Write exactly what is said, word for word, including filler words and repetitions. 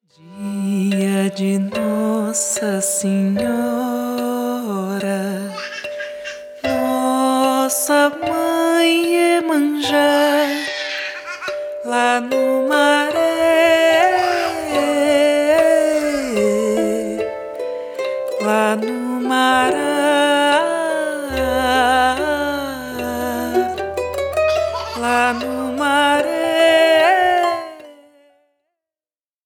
Dia de Nossa Senhora, Nossa Mãe Iemanjá, lá no Maré